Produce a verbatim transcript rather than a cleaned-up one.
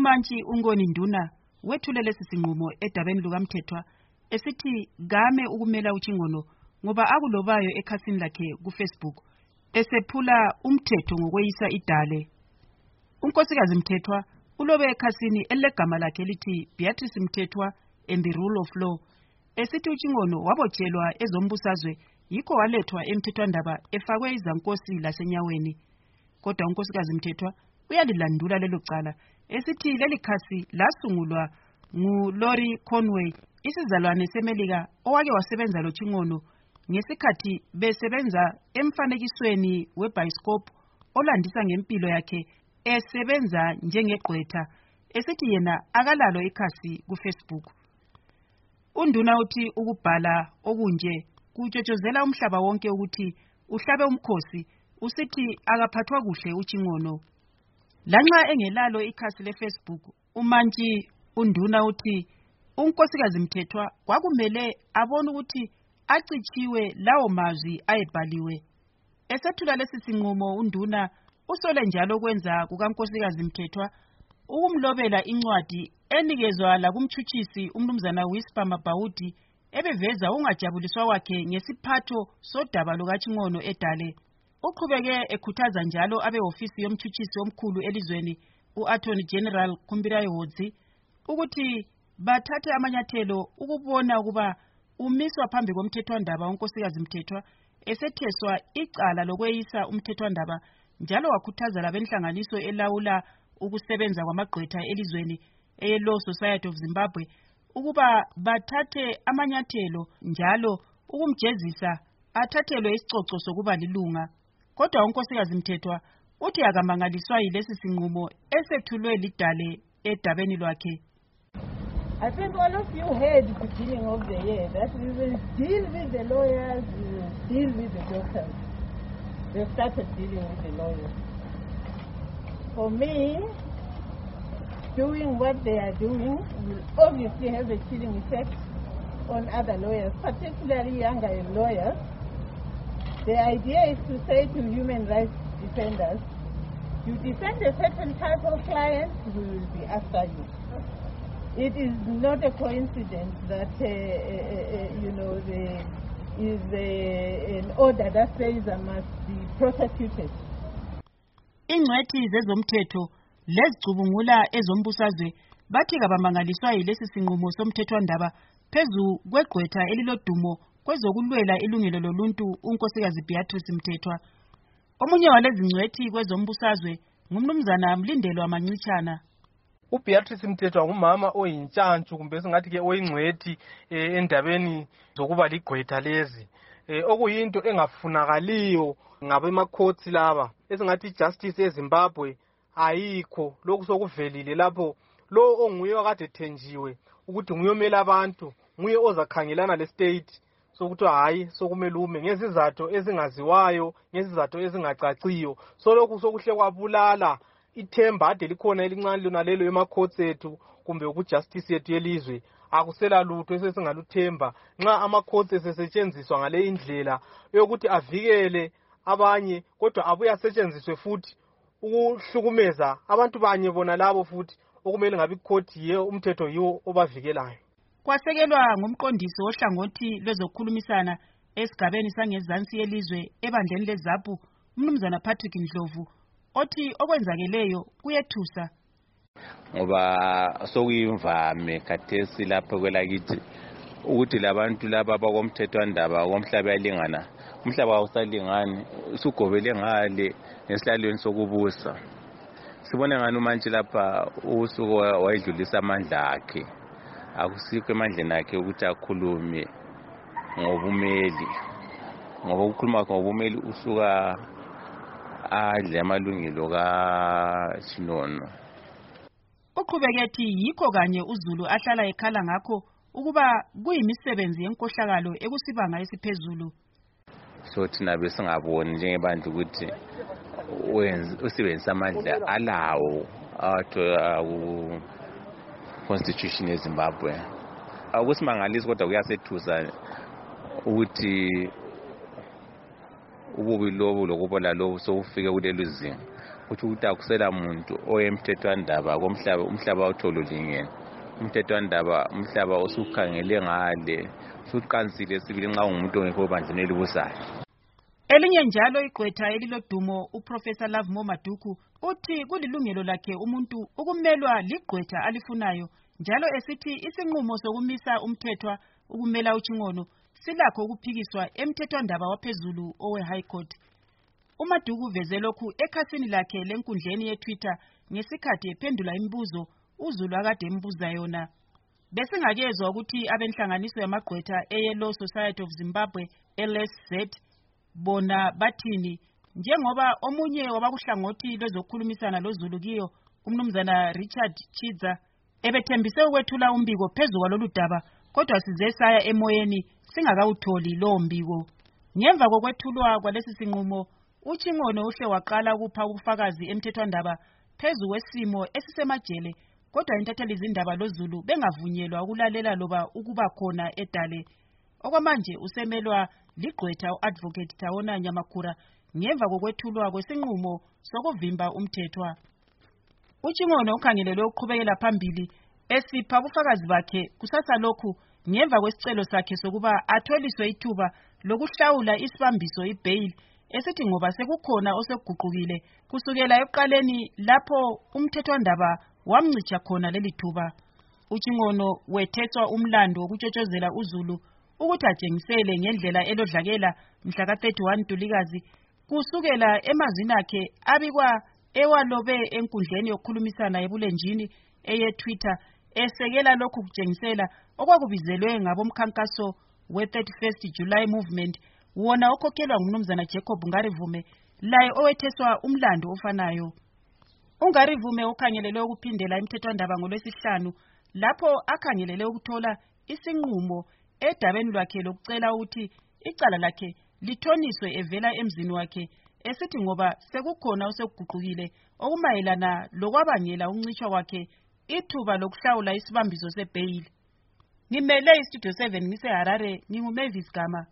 umantshi uNkoni Nduna wethulele sisinqumo edabeni lukaMthethwa esithi game ukumela uChingono ngoba akulobayo ekhasini lakhe kuFacebook esephula umthetho ngokweyisa idale. uNkosikazi Mthethwa ulobe ekhasini elegama lakhe lithi Beatrice Mthethwa and the Rule of Law esithi uChingono wabotshelwa ezombusazwe yikho walethwa eMthethwandaba efakwe izankosi lasenyaweni. Kodwa uNkosikazi Mthethwa uyalilandula lelo cala esithi leli khasi lasungulwa nguLaurie Conway, isizalwane seMelika owake wasebenza loChingono ngesikhathi besebenza emfanekisweni weBioscope olandisa ngempilo yakhe esebenza njengegqwetha esithi yena akalalo ikhasi kuFacebook. uNduna uthi ukubhala okunje kutshotshozela umhlaba wonke ukuthi uhlabe umkhosi, usithi akaphathwa kuhle uChingono. Lanxa engelalo ikhasi leFacebook, umantshi uNduna uthi uNkosikazi Mthethwa kwakumele abone ukuthi acitshiwe lawo mazwi ayebhaliwe. Esethula lesi sinqumo, uNduna usole njalo kwenza kukaNkosikazi Mthethwa ukumlobela incwadi enikezwa lakumtshutshisi umnumzana Whisper Mabhawudi ebeveza ungajabuliswa wakhe ngesiphatho sodaba lukaChingono edale. Uqhubeke ekhuthaza njalo abehofisi yomtshutshisi omkhulu elizweni u-Attorney General Kumbirayo Hodzi ukuthi bathathe amanyathelo ukubona ukuba umiswa phambi komthethwandaba uNkosikazi Mthethwa esetheswa icala lokweyisa umthethwandaba, njalo wakhuthaza labenhlanganiso elawula ukusebenza kwamagqwetha elizweni eLaw Society of Zimbabwe ukuba bathathe amanyathelo njalo ukumjezisa athathelwe isicoco sokuba lilunga. Kodwa uNkosikazi Mthethwa uthi akamangaliswa yilesi sinqumo esethulwe lidale edabeni lwakhe. I think all of you heard at the beginning of the year that we will deal with the lawyers, we will deal with the doctors. They've started dealing with the lawyers. For me, doing what they are doing will obviously have a chilling effect on other lawyers, particularly younger lawyers. The idea is to say to human rights defenders, you defend a certain type of client, we will be after you. It is not a coincidence that, uh, uh, uh, you know, there is a, an order that says I must be prosecuted. Ingcwethi zezomthetho lezicubungula ezombusazwe bathi kabamangaliswa yilesi sinqumo somthethwandaba phezu kwegqwetha elilodumo kwezokulwela ilungelo loluntu uNkosikazi Beatrice Mthethwa. Omunye walezi ngcwethi kwezombusazwe ngumnumzana Mlindelwa Mancitshana. uBeatrice Mthethwa ngumama oyintshantshu kumbe singathi ke oyingcwethi endabeni zokuba ligqwetha lezi, okuyinto engafunakaliyo ngabemakhosi laba esingathi justice eZimbabwe ayikho. Lokhu sokuvelile lapho lo onguye wakade thenjiwe ukuthi nguyomela abantu, nguye ozakhangelana le state sokuthi hayi sokumele ume ngezizathu ezingaziwayo, ngezizathu ezingacaciyo. So lokhu sokuhle kwabulala ithemba ade likhona elincane lona lelo emakhosi ethu kumbe ukujustice yethu yelizwe. Akusela lutho esesingaluthemba nxa amakhosi esesetshenziswa ngale indlela yokuthi avikele abanye, kodwa abuya asetshenziswe futhi ukuhlukumeza abantu banye bona labo futhi okumele ngabe icourt yiyo umthetho yiwo obavikelayo. Kwasekelwa ngumqondisi wohlangothi lwezokhulumisana esigabeni sangezansi yelizwe ebandleni leZAPU umnumzana Patrick Ndlovu othi okwenzakeleyo kuyethusa ngoba sokuyimvame khathesi lapho kwelakithi ukuthi labantu laba bakomthethwandaba komhlaba yalingana, umhlaba awusalingani, usugobele ngale nesihlalweni sokubusa. Sibone ngani umantshi lapha usuku wayedlulisa amandla akhe, akusikho emandleni akhe ukuthi akhulume ngobumeli, ngoba ukukhuluma ngobumeli usuka adle amalungelo kaChingono. Uqhubeke yikho kanye uZulu ahlala ekhala ngakho ukuba kuyimisebenzi yenkohlakalo ekusibanga esiphezulu. So thina besingaboni njengebantu ukuthi usebenzisa amandla alawo atho constitution yeZimbabwe. Akusimangalisi kodwa kuyasethusa ukuthi ububi lobu lokubola lobu sokufike kulelo zinga ukuthi ukuthi akusela muntu oyemthethwandaba komhlaba umhlaba otholulingene umthethwandaba umhlaba osukhangele ngale usuqansile sibili nxa ungumuntu ongekho bandleni elibusayo. Elinye njalo igqwetha elilodumo uProfessor Lovemore Maduku uthi kulilungelo lakhe umuntu ukumelwa ligqwetha alifunayo njalo esithi isinqumo sokumisa umthethwa ukumela uChingono silakho ukuphikiswa emthethwandaba waphezulu owe High Court. uMaduku uveze lokhu ekhasini lakhe lenkundleni yeTwitter ngesikhathi ephendula imibuzo uZulu akade embuza yona. Besingakezwa ukuthi abenhlanganiso yamagqwetha eYellow Society of Zimbabwe L S Z bona bathini njengoba omunye wabakuhlangothi lezokukhulumisana loZulu kiyo umnumzana Richard Chidza ebethembise ukwethula umbiko phezulu kwalolu daba kodwa size saya emoyeni singakawutholi lo mbiko. Ngemva kokwethulwa kwalesi sinqumo uChingono uhle waqala ukupha ubufakazi emthethwandaba phezulu kwesimo esisemajele kodwa intatheli izindaba loZulu bengavunyelwa ukulalela loba ukuba khona edale. Okwamanje usemelwa ligqwetha uAdvocate Tawona Nyamakhura ngemva kokwethulwa kwesinqumo sokuvimba umthethwa. uChingono ukhangelelwe ukuqhubekela phambili esipha ubufakazi bakhe kusasa lokhu ngemva kwesicelo sakhe sokuba atholiswe ithuba lokuhlawula isibambiso ibail esithi ngoba sekukhona osekuguqukile kusukela ekuqaleni lapho umthethwandaba wamncicha khona leli thuba. uChingono wethetswa umlando wokutshotshozela uZulu ukuthi ajengisele ngendlela elodlakela mhla ka thirty-one Ntulikazi kusukela emazini akhe abikwa ewalobe enkundleni yokukhulumisana ebulenjini eye Twitter esekela lokhu kujengisela okwakubizelwe ngabomkhankaso we thirty-first July movement wona okhokhelwa ngumnumzana Jacob Ngarivume laye owetheswa umlando ofanayo. uNgarivume ukhangelelwe ukuphindela emthethwandaba ngolwesihlanu lapho akhangelele ukuthola isinqumo edabeni lwakhe lokucela ukuthi icala lakhe lithoniswe evela emzini wakhe esithi ngoba sekukhona osekuguqukile okumayelana lokwabangela uncitshwa kwakhe ithuba lokuhlawula isibambiso sebail. Ngimele iStudio seven ngise Harare, nginguMavis Gama.